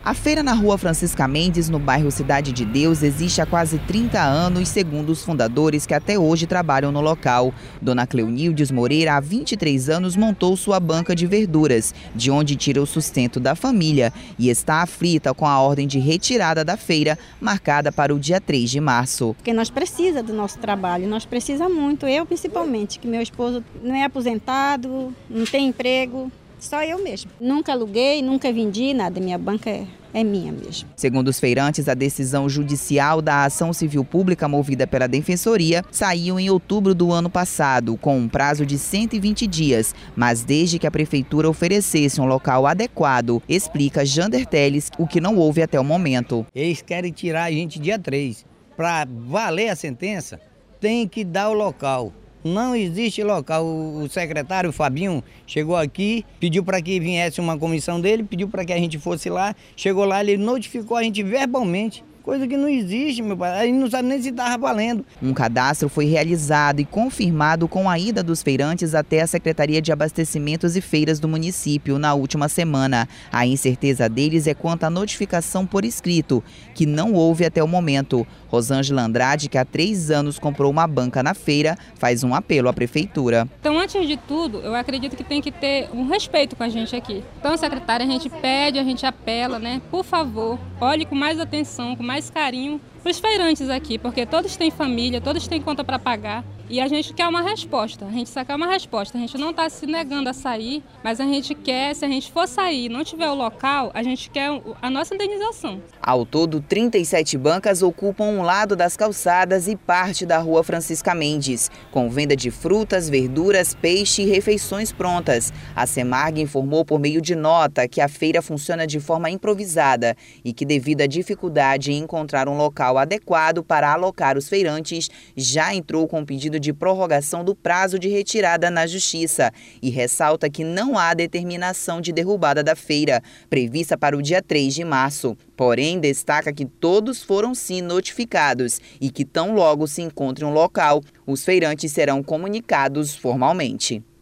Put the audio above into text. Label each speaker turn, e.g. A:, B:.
A: A feira na Rua Francisca Mendes, no bairro Cidade de Deus, existe há quase 30 anos, segundo os fundadores que até hoje trabalham no local. Dona Cleonildes Moreira, há 23 anos, montou sua banca de verduras, de onde tira o sustento da família, e está aflita com a ordem de retirada da feira, marcada para o dia 3 de março.
B: Porque nós precisamos do nosso trabalho, nós precisamos muito, eu principalmente, que meu esposo não é aposentado, não tem emprego. Só eu mesmo. Nunca aluguei, nunca vendi nada. Minha banca é minha mesmo.
A: Segundo os feirantes, a decisão judicial da ação civil pública movida pela Defensoria saiu em outubro do ano passado, com um prazo de 120 dias, mas desde que a Prefeitura oferecesse um local adequado, explica Jander Teles, o que não houve até o momento.
C: Eles querem tirar a gente dia 3. Para valer a sentença, tem que dar o local. Não existe local. O secretário, o Fabinho, chegou aqui, pediu para que viesse uma comissão dele, pediu para que a gente fosse lá. Chegou lá, ele notificou a gente verbalmente. Coisa que não existe, meu pai. A gente não sabe nem se estava valendo.
A: Um cadastro foi realizado e confirmado com a ida dos feirantes até a Secretaria de Abastecimentos e Feiras do município na última semana. A incerteza deles é quanto à notificação por escrito, que não houve até o momento. Rosângela Andrade, que há 3 anos comprou uma banca na feira, faz um apelo à Prefeitura.
D: Então, antes de tudo, eu acredito que tem que ter um respeito com a gente aqui. Então, secretária, a gente pede, a gente apela, né? Por favor, olhe com mais atenção, com mais carinho para os feirantes aqui, porque todos têm família, todos têm conta para pagar e a gente quer uma resposta, a gente só quer uma resposta, a gente não está se negando a sair, mas a gente quer, se a gente for sair e não tiver o local, a gente quer a nossa indenização.
A: Ao todo, 37 bancas ocupam um lado das calçadas e parte da Rua Francisca Mendes, com venda de frutas, verduras, peixe e refeições prontas. A Semarg informou por meio de nota que a feira funciona de forma improvisada e que, devido à dificuldade em encontrar um local adequado para alocar os feirantes, já entrou com pedido de prorrogação do prazo de retirada na Justiça e ressalta que não há determinação de derrubada da feira, prevista para o dia 3 de março. Porém, destaca que todos foram sim notificados e que tão logo se encontre um local, os feirantes serão comunicados formalmente.